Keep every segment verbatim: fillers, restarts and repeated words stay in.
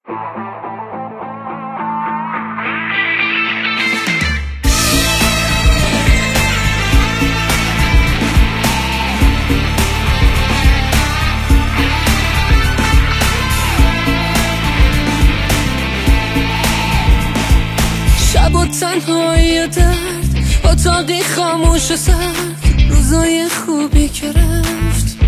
شب و تنهایی درد، اتاقی خاموش و سرد، روزای خوبی که رفت.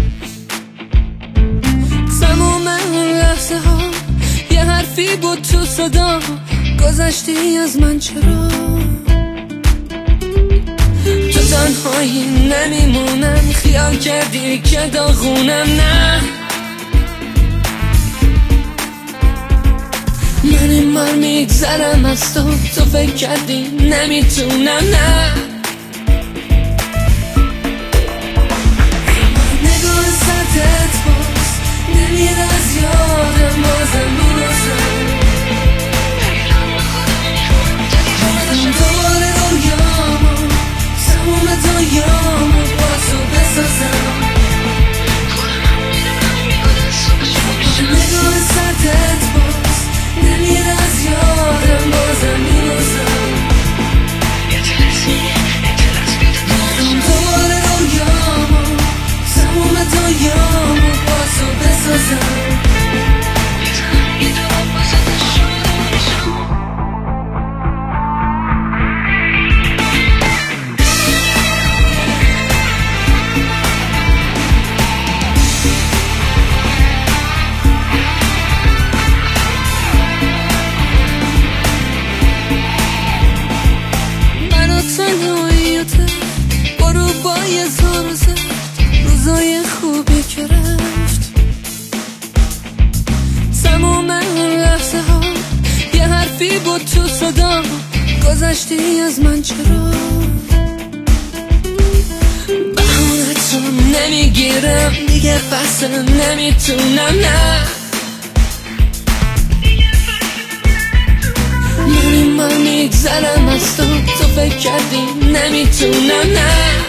تموم اون لحظه ها یه حرفی بود تو صدا، گذشتی از من چرا؟ تو تنهایی نمیمونم، خیال کردی که داغونم. نه من این بار میگذرم از تو، تو فکر کردی نمیتونم. نه نگاه سرتت باز نمیره از یادم، بازم میرسم دوباره رویامو، تموم دنیامو با تو بسازم. نگاه سرتت باز نمیره از یادم، بازم میرسم دوباره رویامو، تموم دنیامو با تو بسازم. برو با یه زار و زرد، روزای خوبی که رفت. تموم اون لحظه ها یه حرفی بود تو صدا، گذشتی از من چرا؟ بهانه‌تو نمیگیرم دیگه، بس نمیتونم. نه من این بار میگذرم از تو، تو فکر کردی نمیتونم. نه